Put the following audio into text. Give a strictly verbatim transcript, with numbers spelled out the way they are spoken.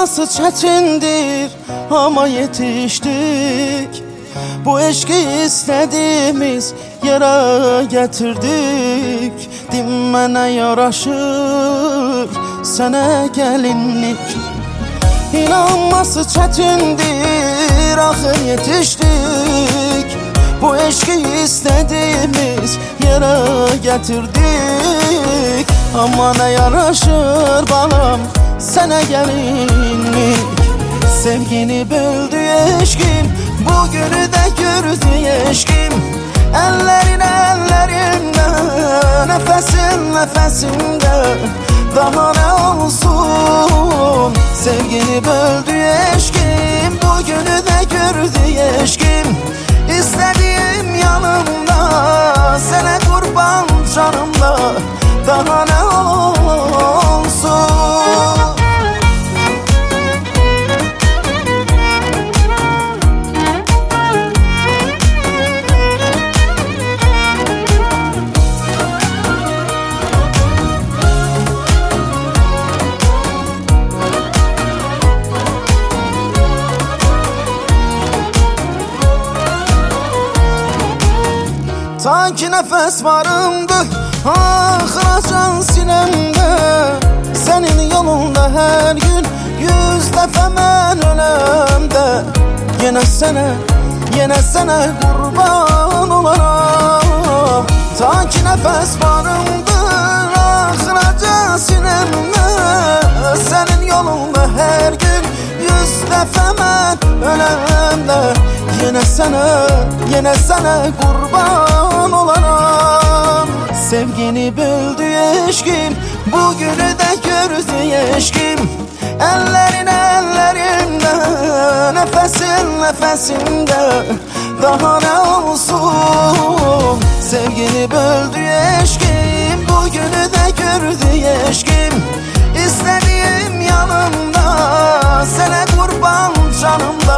İnanması çetindir ama yetiştik. Bu eşki istediğimiz yere getirdik. Dinmene yaraşır sana gelinlik. İnanması çetindir, ahır yetiştik. Bu eşki istediğimiz yere getirdik. Ama ne yaraşır balam sana gelinlik. Sevgini böldü eşkim, bugünü de gördü eşkim. Ellerin ellerimde, nefesin nefesimde. Daha ne olsun? Sevgini böldü eşkim, bugünü de gördü eşkim. İstediğim yanımda, sana kurban canımda. Daha ne olsun? Sanki nefes varımdı ahıracan sinemde. Senin yolunda her gün yüz defa ben ölemde. Yine sana, yine sana kurban olaram. Sanki nefes varımdı ahıracan sinemde. Senin yolunda her gün yüz defa ben ölemde. Yine sana, yine sana kurban olaram. Sevgini böldü eşkim, bugünü de gördü eşkim. Ellerin ellerimde, nefesin nefesimde. Daha ne olsun? Sevgini böldü eşkim, bugünü de gördü eşkim. İstediğim yanımda, sana kurban canımda.